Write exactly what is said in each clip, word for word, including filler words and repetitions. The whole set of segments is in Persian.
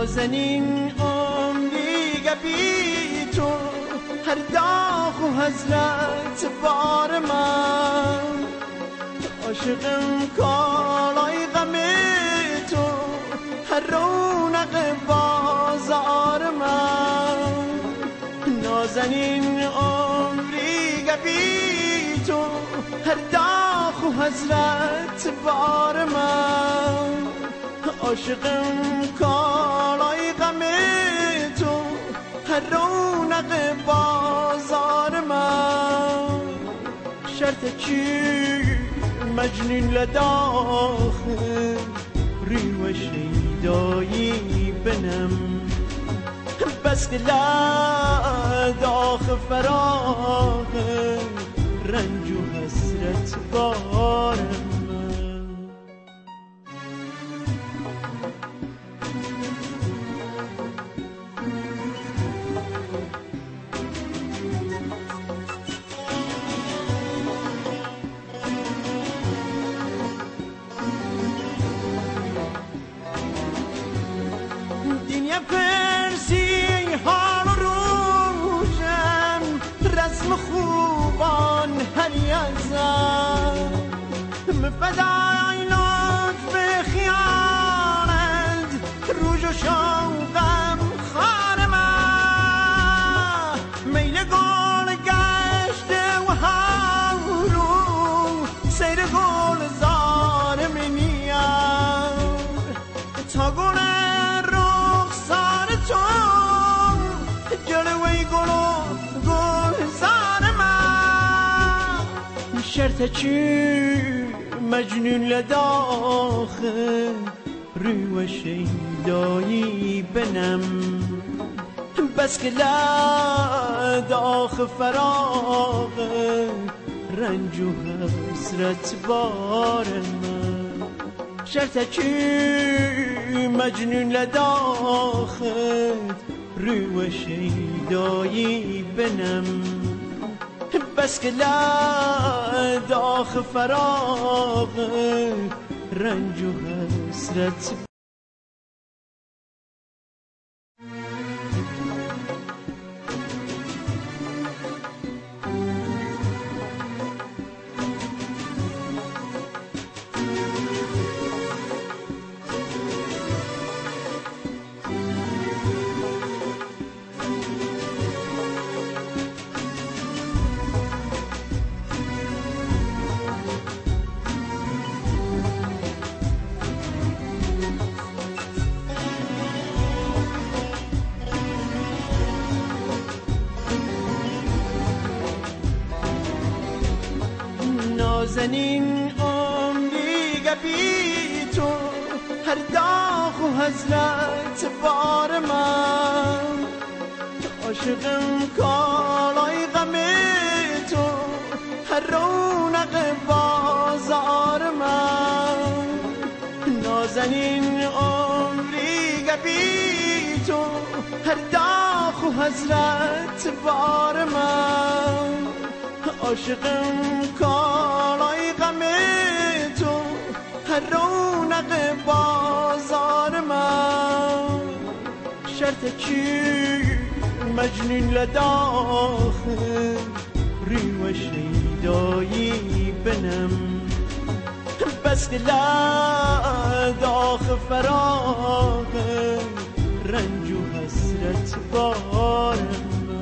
نازنین عمری بی تو، هر داغ و حسرت بار من، عاشقم کالای غم تو، هر رونق بازار من. نازنین عمری بی تو، هر داغ و حسرت بار من، عاشقم کالای غم تو، هر رونق بازار من. شرط چی مجنون لداخل ریو شیدایی بنم، بس که لداخ فراغ رنج و حسرت بارم. خوبان هنی ازم مفدای لطف خیانت، روش و شوقم خانه من، میل گل گشته و هارو سیر گل زار منیم، تا گل رخسار تو جلوی گل شرط چی مجنون لداخل روی شیدایی بنم، بس که لداخ فراغ رنج و حسرت بار من. شرط چی مجنون لداخل روی شیدایی بنم، بس که لداخ فراغ رنج و حسرت. نازنین عمری بی تو، هر داغ و حسرت بار من، عاشقم کالای غم تو، هر رونق بازار من. نازنین عمری بی تو، هر داغ و حسرت بار من، عاشقم کالای غم تو، هر رونق بازار من. شرط چی مجنون لداخل ریو شیدایی بنم، بس که لداخ فراغ رنج و حسرت بارم.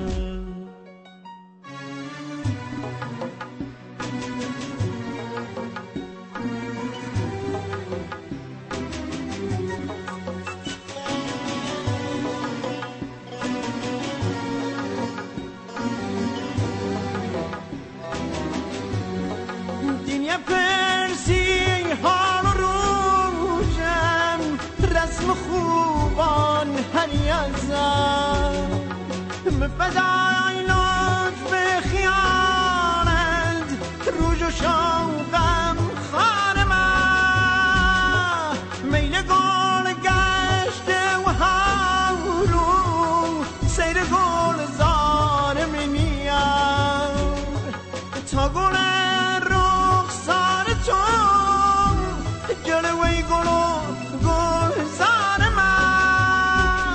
خوبان هنی ازم مفدای لطف خیانت، روش و شوقم خانه من، میل گل گشته و هارو سیر گل زار منیم، تا گل رخسار تو جلوی گل و گل زار من.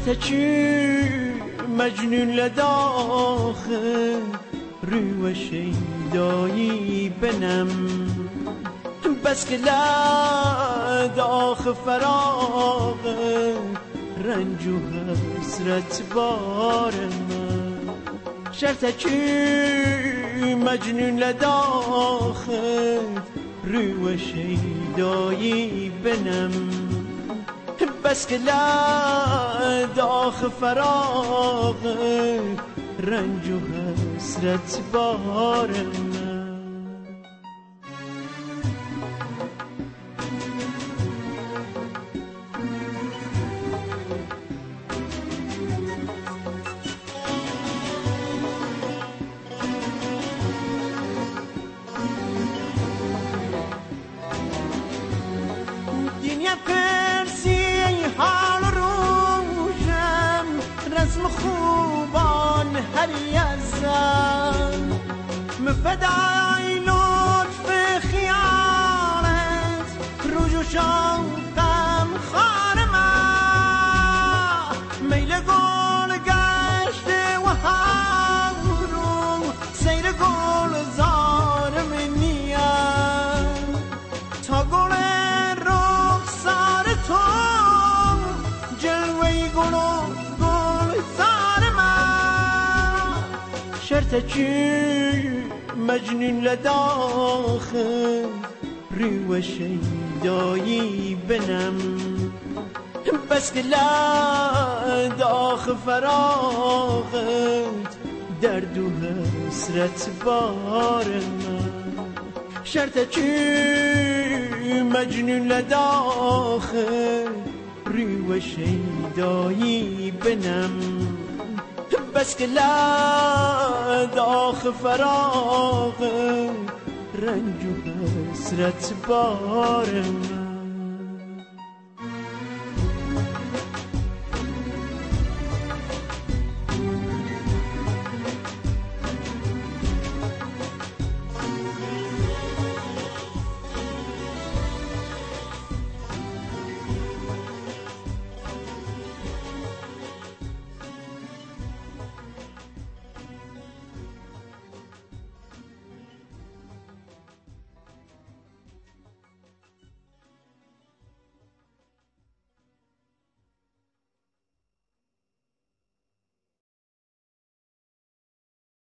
شرط چی مجنون لداخه رو شیدایی بنم بس که لداخ فراغه رنج و حسرت بار من شرط چی مجنون لداخه رو شیدایی بنم بس که لداخ فراغه رنج و حسرت بار من دنیا پرسی حال روشم رسم خوبان هری ازم مفدای لطف خیالت روش و شوقم خار من میل گل گشته و هارو سیر گل زارم نیم تا گل شرط چی مجنون لداخه رو شیدایی بنم بس که لداخ فراغت درد و حسرت بار من شرط چی مجنون لداخه رو شیدایی بنم بس که لداخ فراغ رنج و حسرت بار من